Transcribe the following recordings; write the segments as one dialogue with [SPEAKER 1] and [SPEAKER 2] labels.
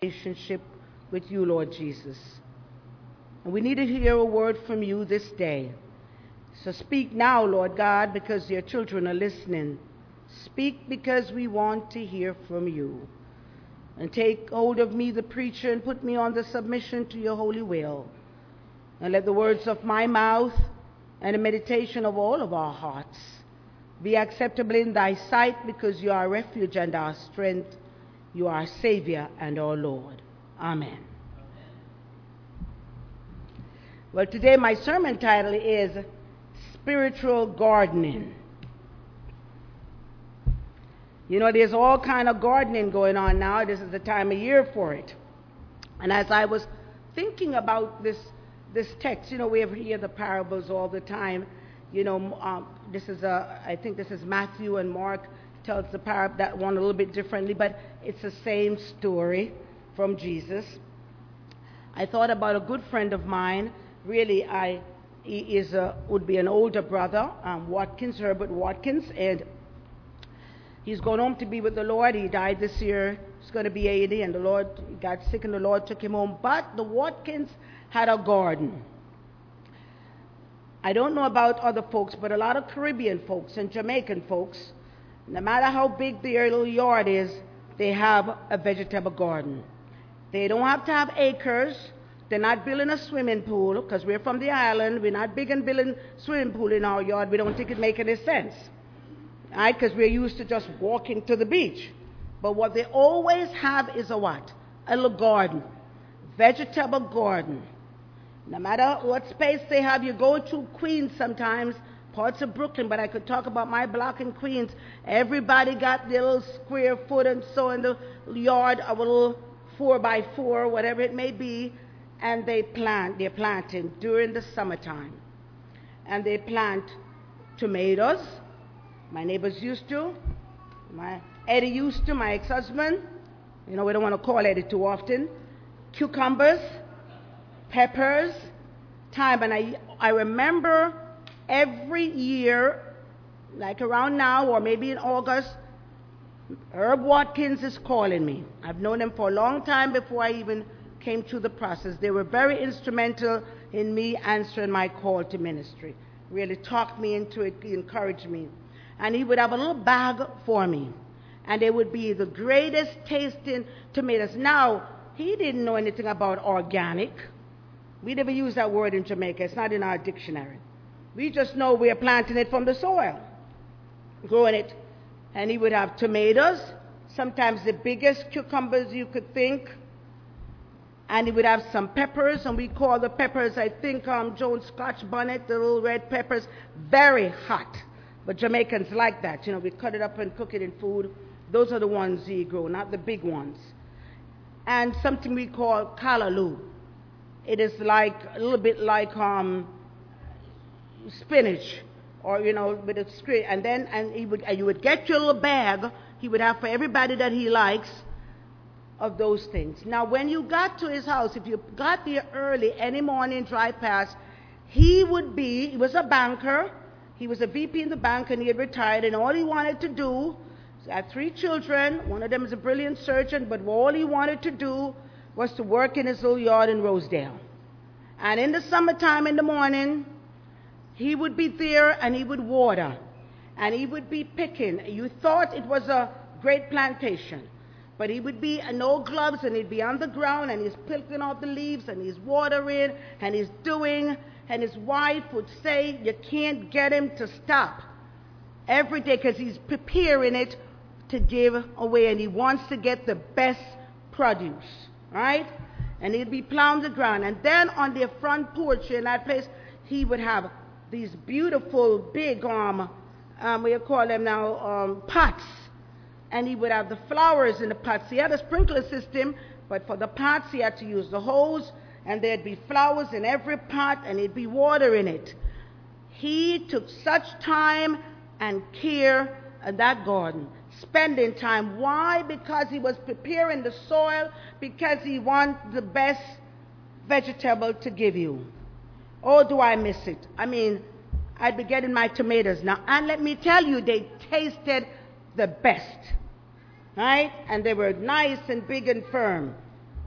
[SPEAKER 1] relationship with you, Lord Jesus. And we need to hear a word from you this day. So speak now, Lord God, because your children are listening. Speak because we want to hear from you. And take hold of me, the preacher, and put me on the submission to your holy will. And let the words of my mouth and the meditation of all of our hearts be acceptable in thy sight, because you are our refuge and our strength. You are our Savior and our Lord. Amen. Well, today my sermon title is Spiritual Gardening. You know, there's all kind of gardening going on now. This is the time of year for it. And as I was thinking about this text, you know, we hear the parables all the time. You know, I think this is Matthew, and Mark tells the parable, that one a little bit differently, but it's the same story from Jesus. I thought about a good friend of mine. Really, he would be an older brother, Herbert Watkins, and he's gone home to be with the Lord. He died this year. He's going to be 80, and the Lord got sick, and the Lord took him home. But the Watkins had a garden. I don't know about other folks, but a lot of Caribbean folks and Jamaican folks, no matter how big their little yard is, they have a vegetable garden. They don't have to have acres. They're not building a swimming pool, because we're from the island. We're not big on building swimming pool in our yard. We don't think it makes any sense, right? Because we're used to just walking to the beach. But what they always have is a what? A little garden, vegetable garden. No matter what space they have, you go to Queens sometimes, parts of Brooklyn, but I could talk about my block in Queens. Everybody got their little square foot and so in the yard, a little 4x4, whatever it may be, and they're planting during the summertime. And they plant tomatoes. My neighbors used to. Eddie used to, my ex-husband. You know, we don't want to call Eddie too often. Cucumbers, peppers, thyme. And I remember every year, like around now or maybe in August, Herb Watkins is calling me. I've known them for a long time before I even came through the process. They were very instrumental in me answering my call to ministry. Really talked me into it, encouraged me. And he would have a little bag for me. And they would be the greatest tasting tomatoes. Now, he didn't know anything about organic. We never use that word in Jamaica. It's not in our dictionary. We just know we are planting it from the soil, growing it. And he would have tomatoes, sometimes the biggest cucumbers you could think. And he would have some peppers, and we call the peppers, I think, Jones Scotch bonnet, the little red peppers, very hot. But Jamaicans like that. You know, we cut it up and cook it in food. Those are the ones he grew, not the big ones. And something we call callaloo. It is like a little bit like spinach, or you know, with a scrape. And then you would get your little bag. He would have for everybody that he likes of those things. Now, when you got to his house, if you got there early any morning, drive past, he was a banker. He was a VP in the bank, and he had retired. And all he wanted to do, he had 3 children. One of them is a brilliant surgeon, but all he wanted to do was to work in his little yard in Rosedale. And in the summertime in the morning, he would be there and he would water. And he would be picking. You thought it was a great plantation. But he would be no gloves, and he'd be on the ground, and he's picking off the leaves, and he's watering, and he's doing. And his wife would say, you can't get him to stop every day, because he's preparing it to give away, and he wants to get the best produce. Right? And he'd be plowing the ground. And then on their front porch in that place, he would have these beautiful big, what do you call them now, pots. And he would have the flowers in the pots. He had a sprinkler system, but for the pots, he had to use the hose, and there'd be flowers in every pot, and he'd be watering it. He took such time and care in that garden. Spending time. Why? Because he was preparing the soil, because he wants the best vegetable to give you. Oh, do I miss it? I mean, I'd be getting my tomatoes now. And let me tell you, they tasted the best. right? And they were nice and big and firm.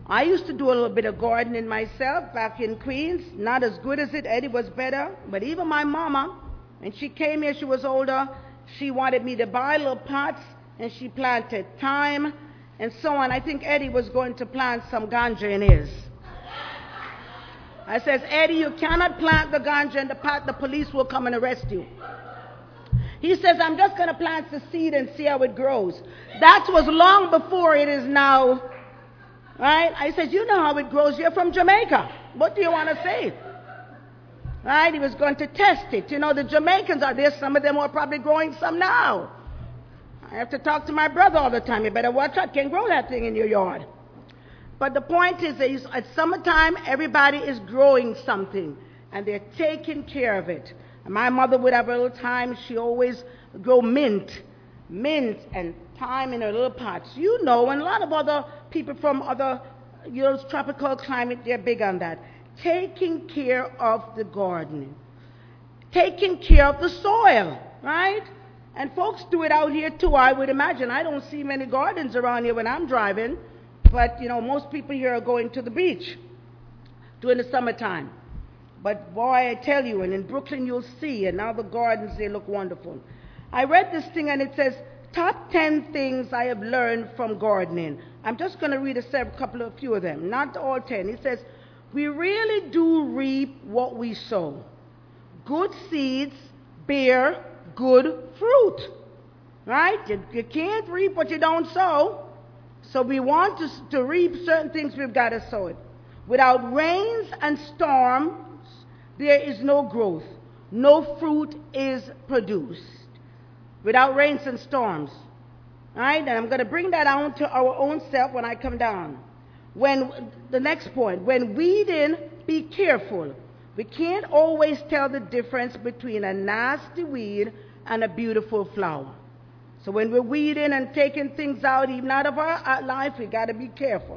[SPEAKER 1] I used to do a little bit of gardening myself back in Queens. Not as good as it. Eddie was better. But even my mama, when she came here, she was older, she wanted me to buy little pots, and she planted thyme and so on. I think Eddie was going to plant some ganja in his. I says, Eddie, you cannot plant the ganja in the pot. The police will come and arrest you. He says, I'm just going to plant the seed and see how it grows. That was long before it is now. Right? I said, you know how it grows. You're from Jamaica. What do you want to say? Right? He was going to test it. You know, the Jamaicans are there. Some of them are probably growing some now. I have to talk to my brother all the time. You better watch out. Can't grow that thing in your yard. But the point is that at summertime, everybody is growing something. And they're taking care of it. And my mother would have a little time. She always grow mint and thyme in her little pots. You know, and a lot of other people from other, tropical climate, they're big on that. Taking care of the garden. Taking care of the soil, right? And folks do it out here too, I would imagine. I don't see many gardens around here when I'm driving. But, most people here are going to the beach during the summertime. But boy, I tell you, and in Brooklyn you'll see, and now the gardens, they look wonderful. I read this thing and it says, top 10 things I have learned from gardening. I'm just going to read a few of them, not all 10. It says, we really do reap what we sow. Good seeds bear good fruit. Right? You can't reap what you don't sow. So we want to reap certain things, we've got to sow it. Without rains and storms, there is no growth. No fruit is produced. Without rains and storms. All right? And I'm going to bring that on to our own self when I come down. The next point, when weeding, be careful. We can't always tell the difference between a nasty weed and a beautiful flower. So when we're weeding and taking things out, even out of our life, we got to be careful.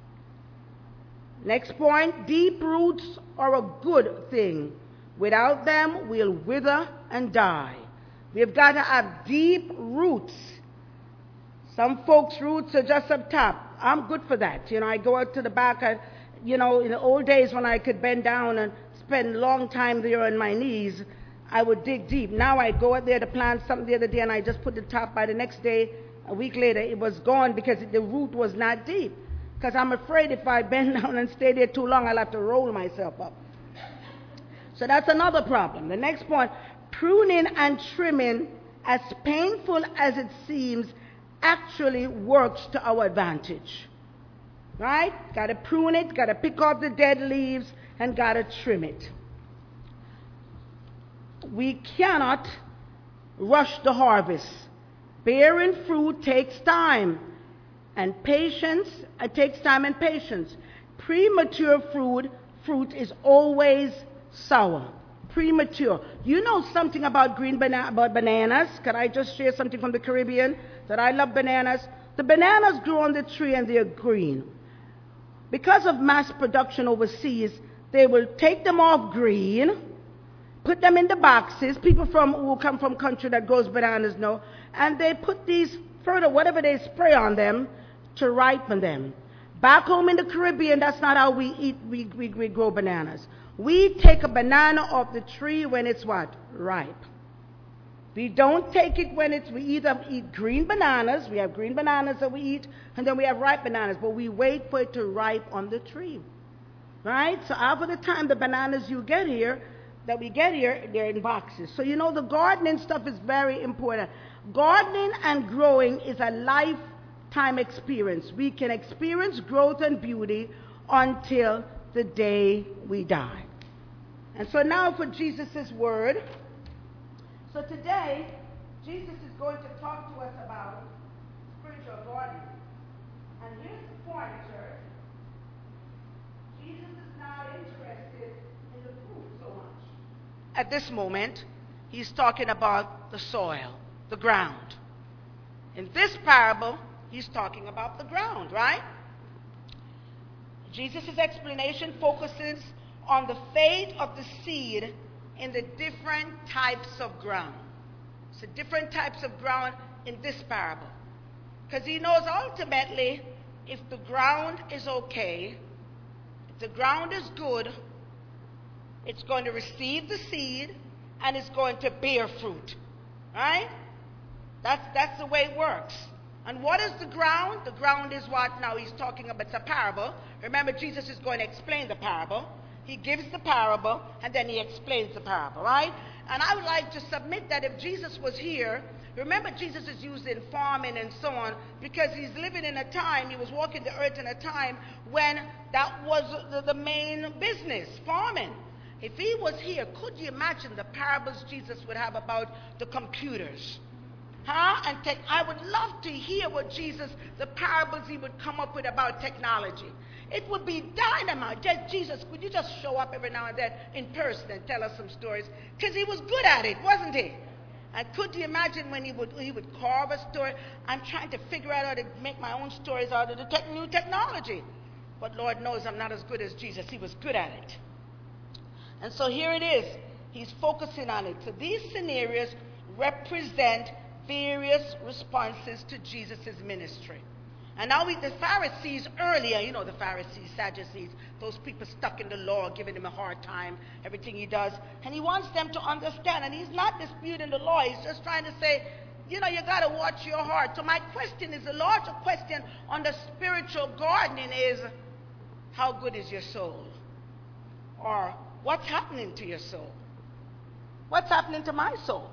[SPEAKER 1] Next point, deep roots are a good thing. Without them, we'll wither and die. We've got to have deep roots. Some folks' roots are just up top. I'm good for that. I go out to the back. In the old days when I could bend down and spend a long time there on my knees, I would dig deep. Now I go out there to plant something the other day and I just put the top. By the next day, a week later, it was gone because the root was not deep. Because I'm afraid if I bend down and stay there too long, I'll have to roll myself up. So that's another problem. The next point, pruning and trimming, as painful as it seems, actually works to our advantage. Right? Got to prune it, got to pick off the dead leaves, and got to trim it. We cannot rush the harvest. Bearing fruit takes time. And patience, it takes time and patience. Premature fruit is always sour. Premature. You know something about bananas? Can I just share something from the Caribbean? That I love bananas. The bananas grow on the tree and they're green. Because of mass production overseas, they will take them off green, put them in the boxes. People who come from country that grows bananas know. And they put these whatever they spray on them, to ripen them. Back home in the Caribbean, that's not how we eat. We grow bananas. We take a banana off the tree when it's what? Ripe. We don't take it when we either eat green bananas, we have green bananas that we eat, and then we have ripe bananas, but we wait for it to ripe on the tree. Right? So after the time the bananas we get here, they're in boxes. So the gardening stuff is very important. Gardening and growing is a lifetime experience. We can experience growth and beauty until the day we die. And so now for Jesus' word. So today, Jesus is going to talk to us about spiritual gardening. And here's the point, church. Jesus is not interested in the fruit so much. At this moment, he's talking about the soil, the ground. In this parable, he's talking about the ground, right? Jesus' explanation focuses on the fate of the seed in the different types of ground. So different types of ground in this parable. Because he knows ultimately if the ground is okay, if the ground is good, it's going to receive the seed and it's going to bear fruit. Right? That's the way it works. And what is the ground? The ground is what? Now he's talking about, it's a parable. Remember, Jesus is going to explain the parable. He gives the parable and then he explains the parable, right? And I would like to submit that if Jesus was here, remember Jesus is used in farming and so on because he's living in a time, he was walking the earth in a time when that was the main business, farming. If he was here, could you imagine the parables Jesus would have about the computers? And I would love to hear what the parables he would come up with about technology. It would be dynamite. Jesus, could you just show up every now and then in person and tell us some stories? Because he was good at it, wasn't he? And could you imagine when he would carve a story? I'm trying to figure out how to make my own stories out of the new technology. But Lord knows I'm not as good as Jesus. He was good at it. And so here it is. He's focusing on it. So these scenarios represent various responses to Jesus' ministry. And now the Pharisees earlier, you know the Pharisees, Sadducees, those people stuck in the law, giving him a hard time, everything he does. And he wants them to understand. And he's not disputing the law. He's just trying to say, you got to watch your heart. So my question is, the larger question on the spiritual gardening is, how good is your soul? Or what's happening to your soul? What's happening to my soul?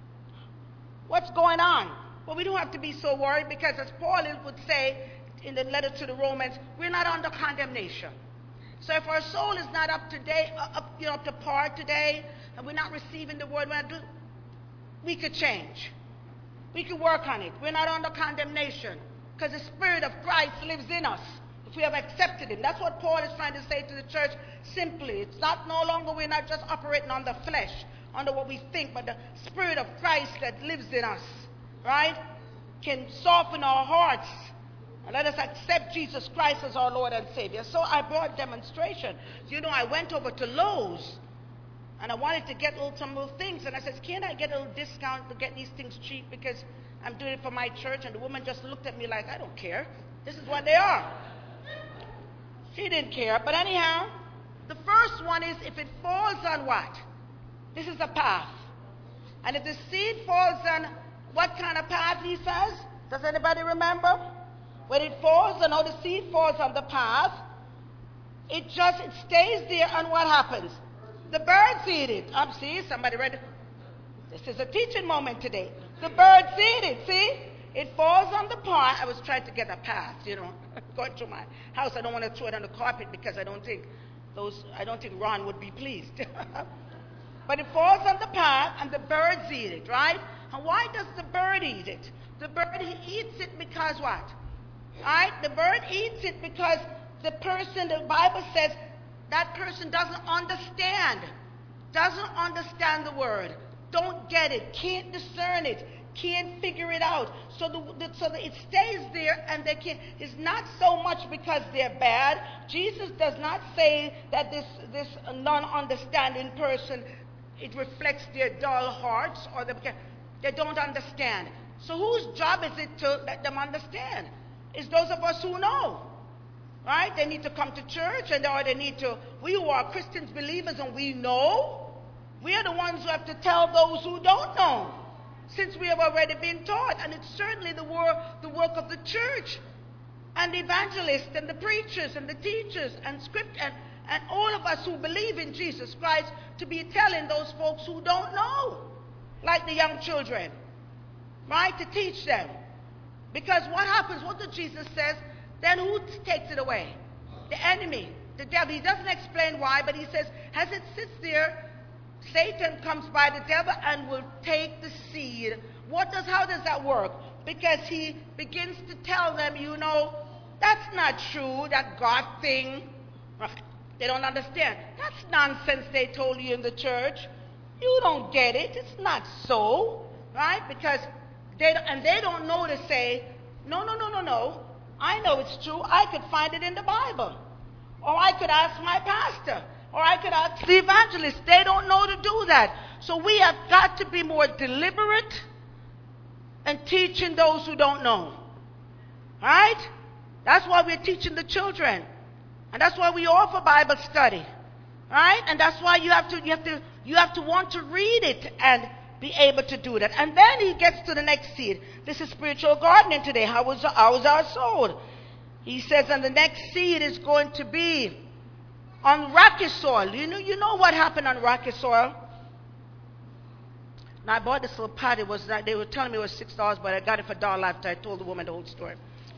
[SPEAKER 1] What's going on? Well, we don't have to be so worried because as Paul would say in the letter to the Romans, we're not under condemnation. So if our soul is not up to par today, and we're not receiving the word, we could change. We could work on it. We're not under condemnation because the Spirit of Christ lives in us if we have accepted him. That's what Paul is trying to say to the church simply. It's not no longer, we're not just operating on the flesh, under what we think, but the Spirit of Christ that lives in us, right, can soften our hearts and let us accept Jesus Christ as our Lord and Savior. So I brought demonstration. I went over to Lowe's and I wanted to get some little things, and I said, can't I get a little discount to get these things cheap because I'm doing it for my church? And the woman just looked at me like, I don't care. This is what they are. She didn't care. But anyhow, the first one is if it falls on what? This is a path. And if the seed falls on what kind of path, he says? Does anybody remember? When it falls, and how the seed falls on the path, it stays there, and what happens? The birds eat it. See, somebody read it. This is a teaching moment today. The birds eat it, see? It falls on the path. I was trying to get a path, going through my house. I don't want to throw it on the carpet because I don't think Ron would be pleased. But it falls on the path, and the birds eat it, right? And why does the bird eat it? The bird eats it because what? Right? The bird eats it because the Bible says, that person doesn't understand the word, don't get it, can't discern it, can't figure it out. So it stays there, and they can't. It's not so much because they're bad. Jesus does not say that this non-understanding person, it reflects their dull hearts or they don't understand. So whose job is it to let them understand? It's those of us who know. Right? They need to come to church, we who are Christians, believers, and we know, we are the ones who have to tell those who don't know, since we have already been taught. And it's certainly the work of the church and the evangelists and the preachers and the teachers and and all of us who believe in Jesus Christ to be telling those folks who don't know, like the young children, right, to teach them. Because what happens, what did Jesus says, then who takes it away? The enemy, the devil. He doesn't explain why, but he says, as it sits there, Satan comes by the devil and will take the seed. How does that work? Because he begins to tell them, that's not true, that God thing. They don't understand. That's nonsense they told you in the church. You don't get it. It's not so, right? Because they don't know to say, no. I know it's true. I could find it in the Bible. Or I could ask my pastor. Or I could ask the evangelist. They don't know to do that. So we have got to be more deliberate in teaching those who don't know. Right? That's why we're teaching the children. And that's why we offer Bible study. Right? And that's why you have to want to read it and be able to do that. And then he gets to the next seed. This is spiritual gardening today. How is our soul? He says, and the next seed is going to be on rocky soil. You know what happened on rocky soil? Now I bought this little pot. They were telling me it was $6, but I got it for $1 after I told the woman the whole story.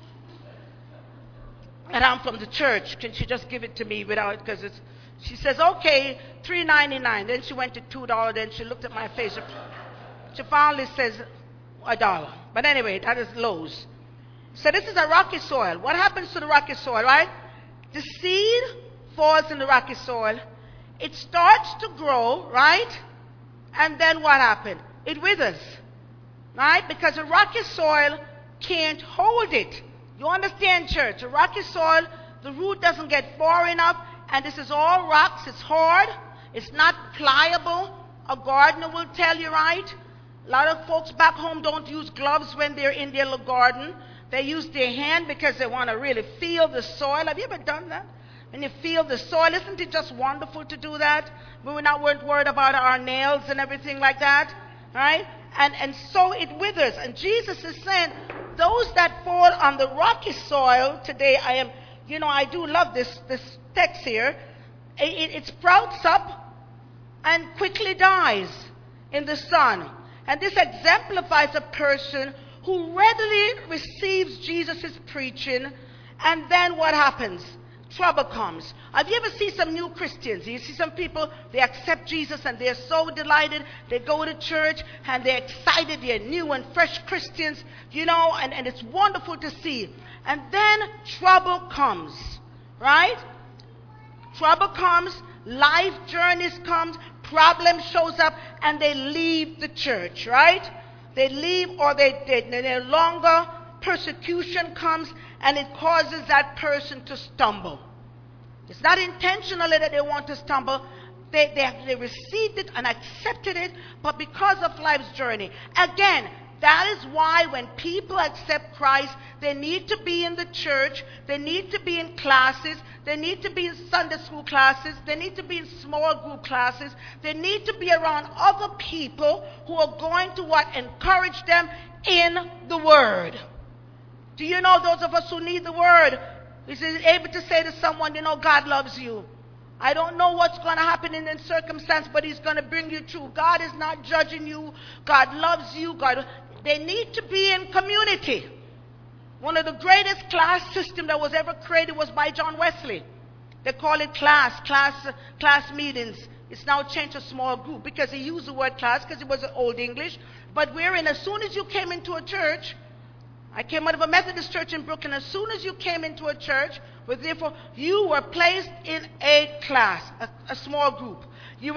[SPEAKER 1] And I'm from the church. Can she just give it to me without? Because she says, okay, $3.99. Then she went to $2. Then she looked at my face. She finally says $1. But anyway, that is Lowe's. So this is a rocky soil. What happens to the rocky soil, right? The seed falls in the rocky soil. It starts to grow, right? And then what happened? It withers, right? Because the rocky soil can't hold it. You understand, church? The rocky soil, the root doesn't get far enough, and this is all rocks. It's hard. It's not pliable. A gardener will tell you, right? A lot of folks back home don't use gloves when they're in their little garden. They use their hand because they want to really feel the soil. Have you ever done that? When you feel the soil, isn't it just wonderful to do that? We're not worried about our nails and everything like that, right? And so it withers. And Jesus is saying, those that fall on the rocky soil today, I do love this text here. It sprouts up and quickly dies in the sun. And this exemplifies a person who readily receives Jesus' preaching, and then what happens? Trouble comes. Have you ever seen some new Christians? You see some people, they accept Jesus and they're so delighted. They go to church and they're excited. They're new and fresh Christians, and it's wonderful to see. And then trouble comes, right? Trouble comes, life journeys comes, problem shows up, and they leave the church, right? They leave, or they no longer, persecution comes, and it causes that person to stumble. It's not intentionally that they want to stumble. They received it and accepted it, but because of life's journey. Again, that is why when people accept Christ, they need to be in the church, they need to be in classes, they need to be in Sunday school classes, they need to be in small group classes, they need to be around other people who are going to encourage them in the Word. Do you know those of us who need the Word? Is able to say to someone, God loves you. I don't know what's going to happen in this circumstance, but He's going to bring you through. God is not judging you. God loves you. They need to be in community. One of the greatest class systems that was ever created was by John Wesley. They call it class meetings. It's now changed to small group because he used the word class because it was Old English. But as soon as you came into a church, I came out of a Methodist church in Brooklyn. As soon as you came into a church, therefore you were placed in a class, a small group. You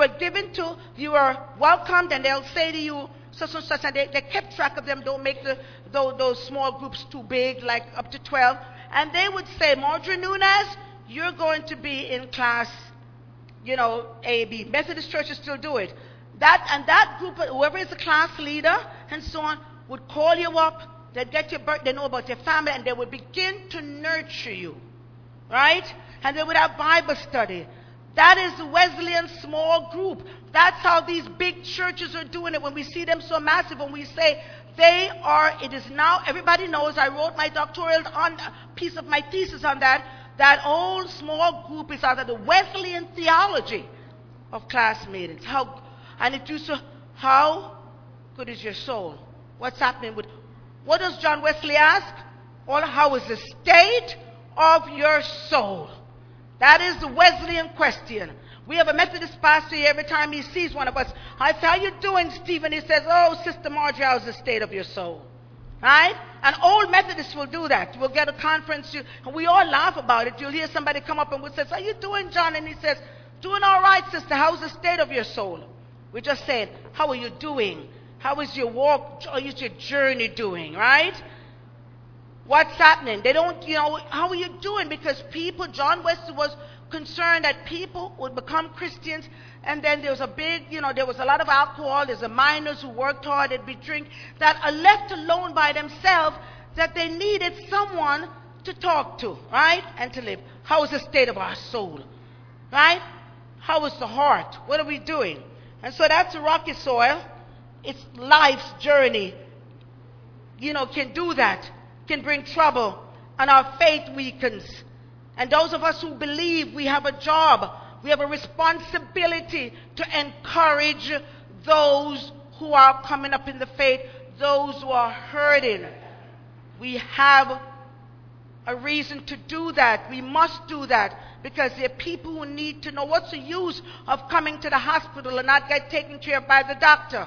[SPEAKER 1] were welcomed, and they'll say to you, such and such, and they kept track of them. Don't make those small groups too big, like up to 12. And they would say, Marjorie Nunez, you're going to be in class, A, B. Methodist churches still do it. That group, whoever is the class leader and so on, would call you up. They'd get your birth, they know about your family, and they would begin to nurture you, right? And they would have Bible study. That is the Wesleyan small group. That's how these big churches are doing it. When we see them so massive, when we say it is now, everybody knows, I wrote my doctoral piece of my thesis on that old small group is out of the Wesleyan theology of class meetings. How good is your soul? What's happening with, what does John Wesley ask? How is the state of your soul? That is the Wesleyan question. We have a Methodist pastor here. Every time he sees one of us, I say, how you doing, Stephen? He says, oh, Sister Marjorie, how's the state of your soul? Right? And old Methodists will do that. We'll get a conference, and we all laugh about it. You'll hear somebody come up and will say, how you doing, John? And he says, doing all right, sister. How's the state of your soul? We're just saying, how are you doing? How is your walk, how is your journey doing, right? What's happening? They don't, how are you doing? Because John Wesley was concerned that people would become Christians, and then there was there was a lot of alcohol. There's the minors who worked hard, they'd be drink, that are left alone by themselves, that they needed someone to talk to, right? And to live. How is the state of our soul? Right? How is the heart? What are we doing? And so that's a rocky soil. It's life's journey. Can do that. Can bring trouble. And our faith weakens. And those of us who believe we have a job, we have a responsibility to encourage those who are coming up in the faith, those who are hurting. We have a reason to do that. We must do that because there are people who need to know what's the use of coming to the hospital and not get taken care of by the doctor.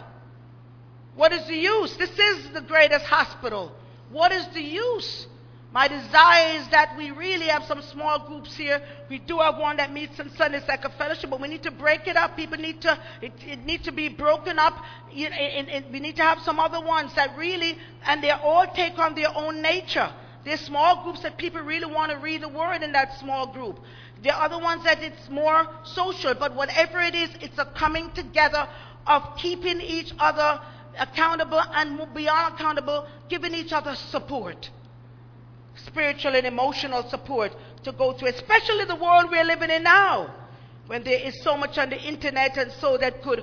[SPEAKER 1] What is the use? This is the greatest hospital. What is the use? My desire is that we really have some small groups here. We do have one that meets on Sundays like a fellowship, but we need to break it up. People need to, it needs to be broken up. We need to have some other ones that really, and they all take on their own nature. There's small groups that people really want to read the word in that small group. There are other ones that it's more social, but whatever it is, it's a coming together of keeping each other accountable and beyond accountable, giving each other support. Spiritual and emotional support to go through, especially the world we're living in now, when there is so much on the internet and so that could,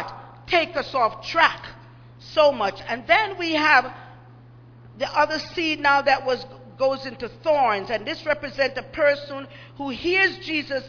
[SPEAKER 1] take us off track so much. And then we have the other seed now that goes into thorns, and this represents a person who hears Jesus'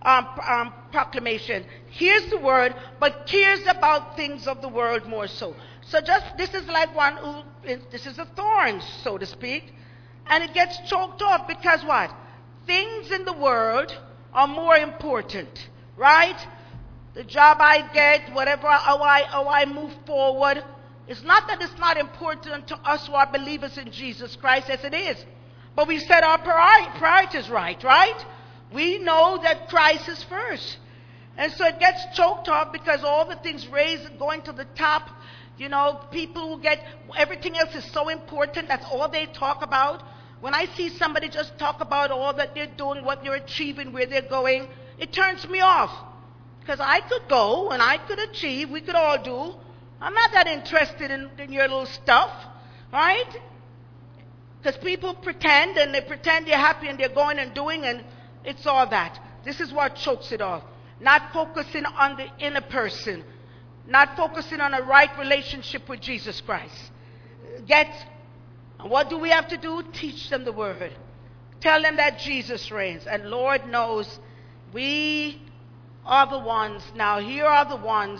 [SPEAKER 1] proclamation, hears the word, but cares about things of the world more so. So this is like one who, this is a thorn, so to speak. And it gets choked off because what? Things in the world are more important, right? The job I get, whatever, how I move forward. It's not that it's not important to us who are believers in Jesus Christ, as it is. But we set our priorities right? We know that Christ is first. And so it gets choked off because all the things going to the top, people who get, everything else is so important. That's all they talk about. When I see somebody just talk about all that they're doing, what they're achieving, where they're going, it turns me off. Because I could go and I could achieve, we could all do. I'm not that interested in your little stuff, right? Because people pretend and they pretend they're happy and they're going and doing, and it's all that. This is what chokes it off. Not focusing on the inner person. Not focusing on a right relationship with Jesus Christ. And what do we have to do? Teach them the word. Tell them that Jesus reigns. And Lord knows we are the ones. Now here are the ones.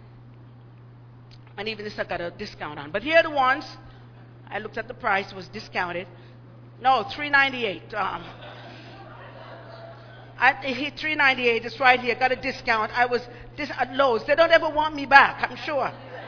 [SPEAKER 1] And even this I got a discount on. But here are the ones. I looked at the price. It was discounted. No, $3.98. I hit $3.98. It's right here. Got a discount. I was at Lowe's. They don't ever want me back, I'm sure.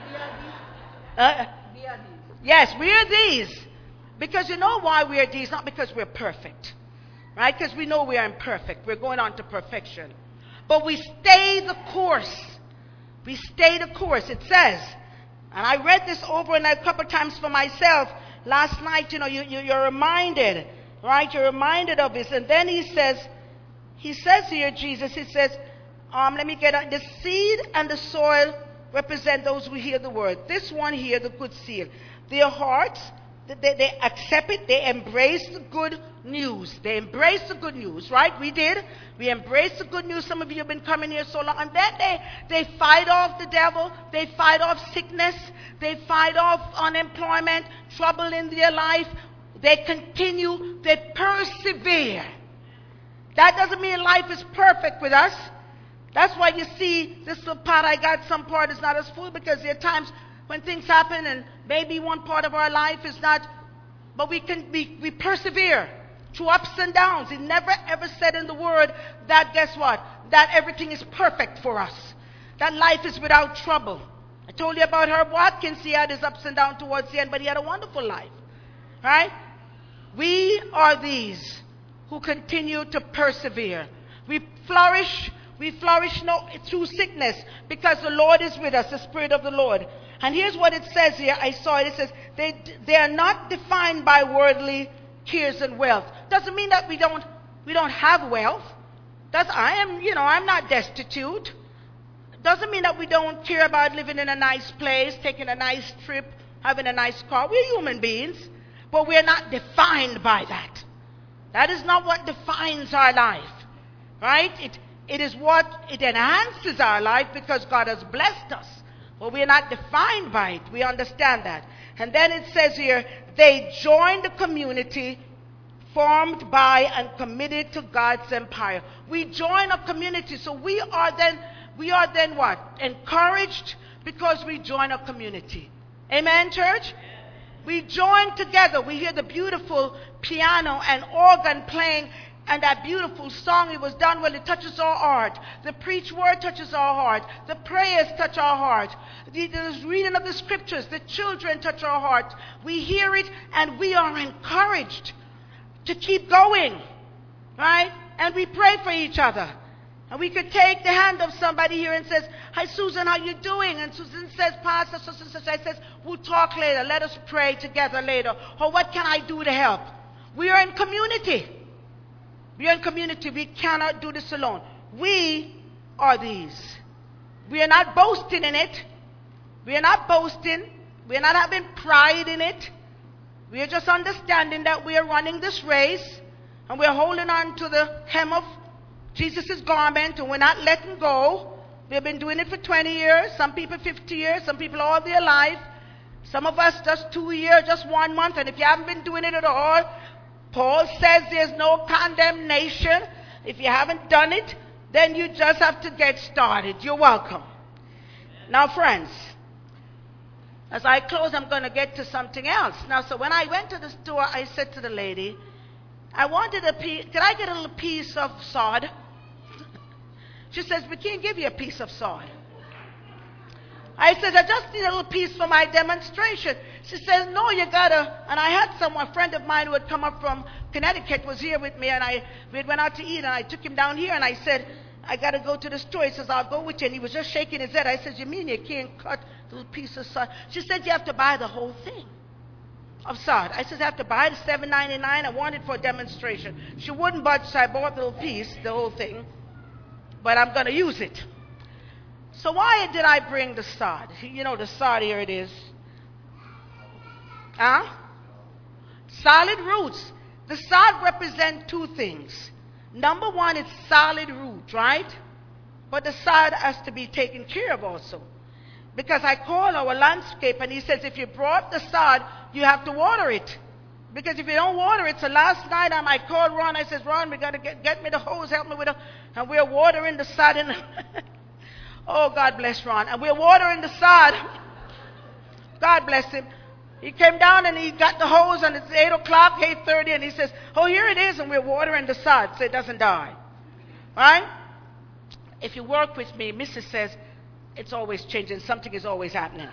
[SPEAKER 1] Yes, we are these. Because you know why we are these? Not because we're perfect. Right? Because we know we are imperfect. We're going on to perfection. But we stay the course. We stay the course. It says, and I read this over and a couple times for myself last night. You're reminded, right? You're reminded of this. And then he says here, Jesus, he says, let me get on. The seed and the soil represent those who hear the word. This one here, the good seed. Their hearts, they accept it. They embrace the good news. They embrace the good news, right? We did. We embraced the good news. Some of you have been coming here so long. And then they fight off the devil. They fight off sickness. They fight off unemployment, trouble in their life. They continue. They persevere. That doesn't mean life is perfect with us. That's why you see this little pot I got, some part is not as full, because there are times when things happen and maybe one part of our life is not, but we persevere through ups and downs. It never ever said in the word that, guess what, that everything is perfect for us, that life is without trouble. I told you about Herb Watkins. He had his ups and downs towards the end, but he had a wonderful life, right? We are these who continue to persevere. We flourish through sickness because the Lord is with us, the Spirit of the Lord. And here's what it says here. I saw it. It says, they are not defined by worldly cares and wealth. Doesn't mean that we don't have wealth. I'm not destitute. Doesn't mean that we don't care about living in a nice place, taking a nice trip, having a nice car. We're human beings, but we're not defined by that. That is not what defines our life, right? It is what it enhances our life because God has blessed us. But we are not defined by it. We understand that. And then it says here, they joined the community formed by and committed to God's empire. We join a community, so we are then what? Encouraged because we join a community. Amen, church? We join together. We hear the beautiful piano and organ playing and that beautiful song. It was done well. It touches our heart. The preached word touches our heart. The prayers touch our heart. The reading of the scriptures, the children touch our heart. We hear it and we are encouraged to keep going, right? And we pray for each other. And we could take the hand of somebody here and says, "Hi, Susan, how you doing?" And Susan says, "Pastor, such." I says, "We'll talk later. Let us pray together later." Or, "What can I do to help?" We are in community. We are in community. We cannot do this alone. We are these. We are not boasting in it. We are not boasting. We are not having pride in it. We are just understanding that we are running this race and we are holding on to the hem of Jesus' garment and we're not letting go. We've been doing it for 20 years, some people 50 years, some people all their life. Some of us just 2 years, just 1 month. And if you haven't been doing it at all, Paul says there's no condemnation. If you haven't done it, then you just have to get started. You're welcome. Now, friends, as I close, I'm going to get to something else. Now, so when I went to the store, I said to the lady, I wanted a piece. Could I get a little piece of sod? She says, "We can't give you a piece of sod." I said, "I just need a little piece for my demonstration." She says, "No, you gotta." And I had a friend of mine who had come up from Connecticut was here with me, and we went out to eat, and I took him down here, and I said, "I gotta go to the store." He says, "I'll go with you." And he was just shaking his head. I said, "You mean you can't cut a little piece of sod?" She said, "You have to buy the whole thing of sod." I said, "I have to buy the $7.99. I want it for a demonstration." She wouldn't budge, so I bought the little piece, the whole thing. But I'm going to use it. So why did I bring the sod? You know, the sod, here it is. Solid roots. The sod represents two things. Number one, it's solid root, right? But the sod has to be taken care of also. Because I call our landscape and he says, if you brought the sod, you have to water it. Because if you don't water it, so last night I called Ron, I said, "Ron, we got to get me the hose, help me with it." And we're watering the sod. Oh, God bless Ron. And we're watering the sod. God bless him. He came down and he got the hose and it's 8 o'clock, 8:30, and he says, "Oh, here it is," and we're watering the sod so it doesn't die. Right? If you work with me, Mrs. says, it's always changing. Something is always happening.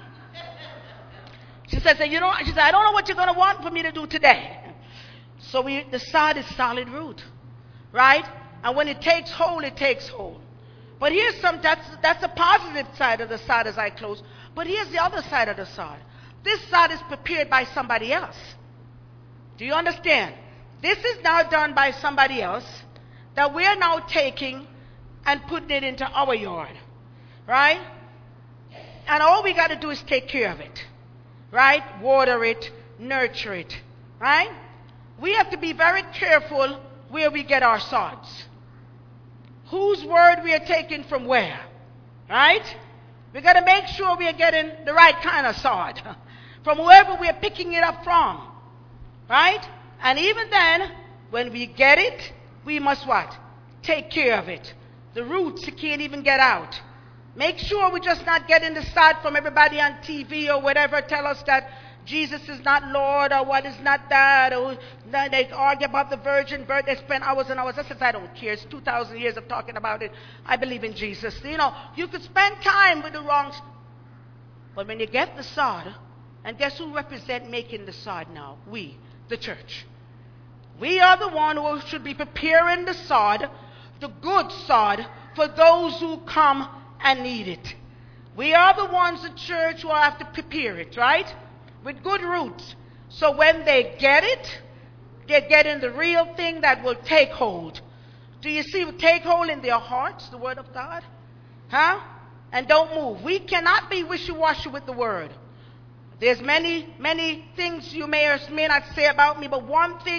[SPEAKER 1] She says, "I don't know what you're going to want for me to do today." So the sod is solid root, right? And when it takes hold, it takes hold. But here's that's a positive side of the sod as I close. But here's the other side of the sod. This sod is prepared by somebody else. Do you understand? This is now done by somebody else that we're now taking and putting it into our yard, right? And all we got to do is take care of it. Right? Water it, nurture it. Right? We have to be very careful where we get our sods. Whose word we are taking from where. Right? We got to make sure we are getting the right kind of sod. From whoever we are picking it up from. Right? And even then, when we get it, we must what? Take care of it. The roots, you can't even get out. Make sure we're just not getting the sod from everybody on TV or whatever tell us that Jesus is not Lord or what is not that. Or they argue about the virgin birth. They spend hours and hours. I said, I don't care. It's 2,000 years of talking about it. I believe in Jesus. You know, you could spend time with the wrongs. But when you get the sod, and guess who represent making the sod now? We, the church. We are the one who should be preparing the sod, the good sod, for those who come and need it. We are the ones, the church, who have to prepare it, right? With good roots. So when they get it, they're getting the real thing that will take hold. Do you see? Take hold in their hearts, the word of God. Huh? And don't move. We cannot be wishy-washy with the word. There's many things you may or may not say about me, but one thing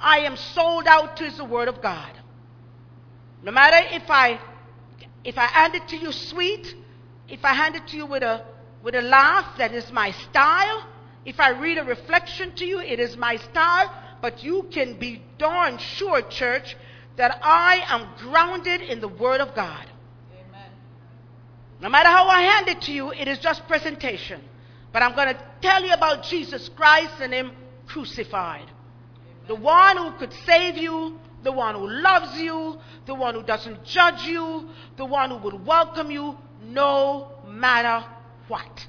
[SPEAKER 1] I am sold out to is the Word of God. No matter if I hand it to you sweet, if I hand it to you with a laugh, that is my style. If I read a reflection to you, it is my style. But you can be darn sure, church, that I am grounded in the Word of God. Amen. No matter how I hand it to you, it is just presentation. But I'm going to tell you about Jesus Christ and Him crucified. Amen. The one who could save you, the one who loves you, the one who doesn't judge you, the one who will welcome you no matter what.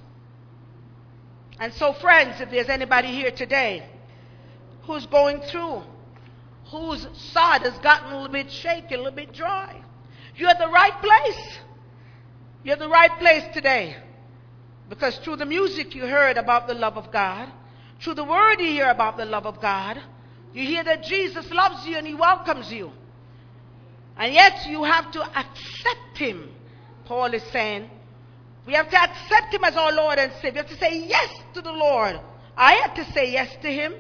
[SPEAKER 1] And so, friends, if there's anybody here today who's going through, whose sod has gotten a little bit shaky, a little bit dry, you're at the right place. You're at the right place today. Because through the music you heard about the love of God, through the word you hear about the love of God, you hear that Jesus loves you and He welcomes you. And yet you have to accept Him. Paul is saying, we have to accept Him as our Lord and Savior. We have to say yes to the Lord. I had to say yes to Him.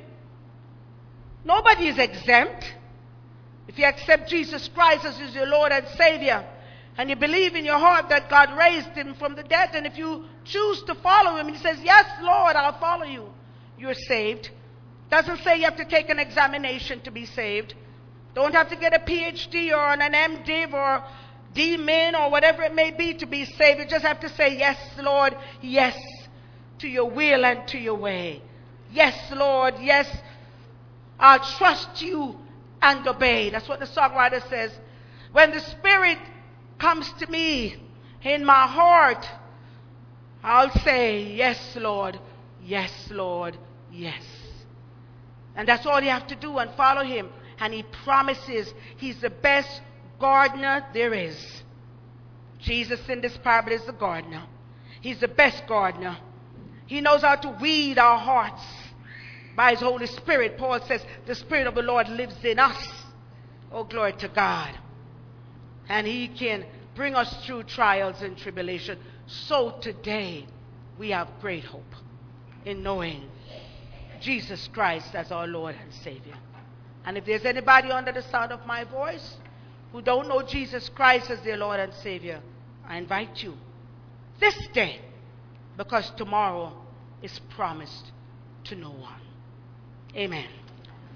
[SPEAKER 1] Nobody is exempt. If you accept Jesus Christ as your Lord and Savior, and you believe in your heart that God raised Him from the dead, and if you choose to follow Him, and He says, yes, Lord, I'll follow you, you're saved. Doesn't say you have to take an examination to be saved. Don't have to get a PhD or an MDiv or D-Min or whatever it may be to be saved. You just have to say, yes, Lord, yes to your will and to your way. Yes, Lord, yes, I'll trust you and obey. That's what the songwriter says. When the Spirit comes to me in my heart, I'll say, yes, Lord, yes, Lord, yes. And that's all you have to do, and follow Him. And He promises He's the best gardener there is. Jesus in this parable is the gardener. He's the best gardener. He knows how to weed our hearts by His Holy Spirit. Paul says the Spirit of the Lord lives in us. Oh, glory to God. And He can bring us through trials and tribulation. So today we have great hope in knowing Jesus Christ as our Lord and Savior. And if there's anybody under the sound of my voice who don't know Jesus Christ as their Lord and Savior, I invite you this day, because tomorrow is promised to no one. Amen.